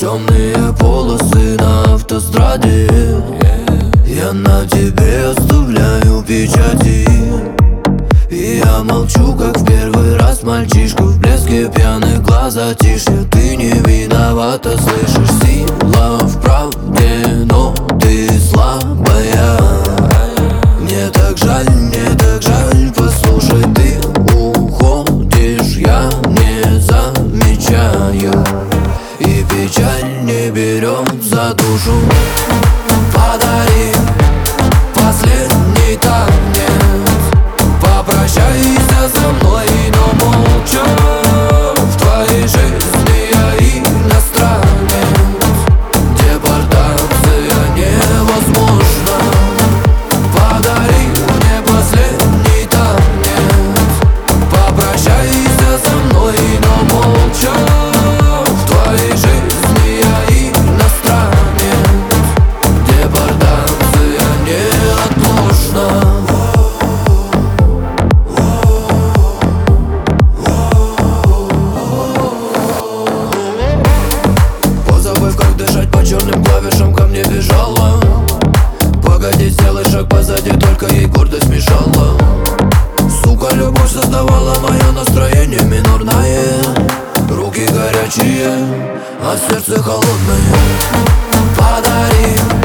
темные полосы на автостраде. Я на тебе оставляю печати, и я молчу, как в первый раз мальчишка в блеске пьяных глаз. Затишье, ты не виновата, слышишь? Сила в правде, но ты слабая. Мне так жаль, послушай, ты уходишь, я не замечаю, и печаль не берет за душу. Подари последний танец, попрощайся со мной, но молча. В твоей жизни я иностранец, депортация невозможна. Подари мне последний танец, попрощайся со мной, но молча. В твоей жизни я иностранец, депортация неотложна. Позабыв, как дышать по черным клавишам, ко мне бежала. Погоди, сделай шаг позади, только ей гордость мешала. Сука, любовь создавала мое настроение минорное. Руки горячие, а сердце холодное. Подари